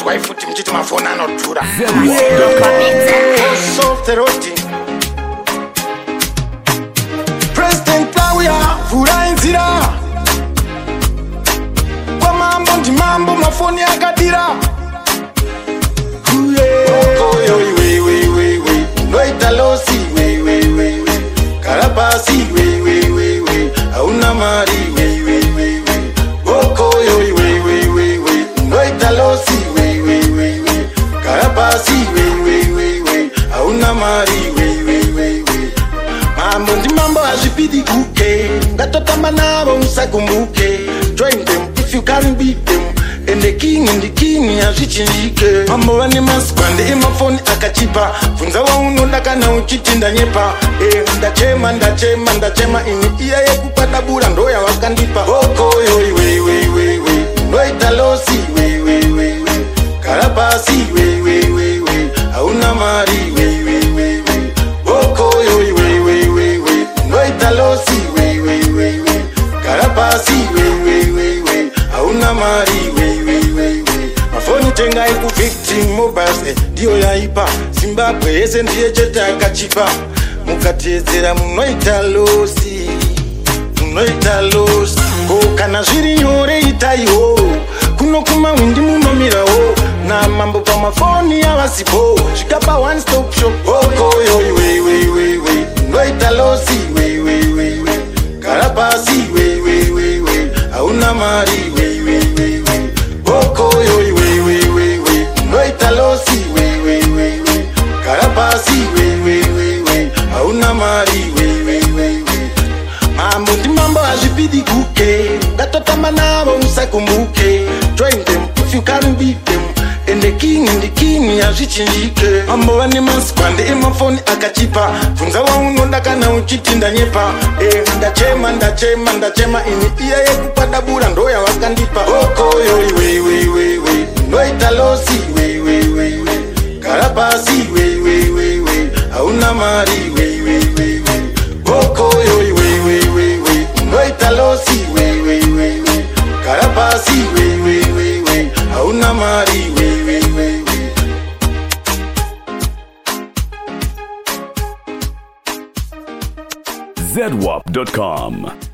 munonzwa ifuti mchiti mafoni anodhura. President Tauya vura inzira kwa mambo ndi mambo mafoni akadira. Noita losi karabasi hauna mari oko noita losi karabasi hauna mari mambo ndi mambo azvipidi kuke ngatotamba navo musakumbuke. Join them if you can't beat them. And the king azvichinjike. Mambo vane maskwande emafoni akachipa. Funza wauno ndakana uchiti ndanyepa. Ndachema ini iya yekupadabura ndo yavakandipa. Oko noita losi karabasi hauna mari oko noita losi karabasi hauna mari mafoni tenga iku victim mobiles dio yaipa. Zimbabwe yese ndiye chete akachipa. Mukatedzera munoita losi kana zviri nyore itaiwo kuno kumawindi munomirawo na mambo pamafoni yavasipo zvikapa one stop shop. Oko noita losi karabasi hauna mari oko noita losi karabasi hauna mari mambo ndi mambo azvipidi kuke ngatotamba navo musakumbuke. Join them if you can't beat them. And the king azvichinjike. Mambo vane maskwande emafoni akachipa. Funza wauno ndakana uchiti ndanyepa. Ndachema ini iya yekupadabura ndo yavakandipa. Oko noita losi karabasi hauna mari oko noita losi karabasi hauna mari ZWAP.com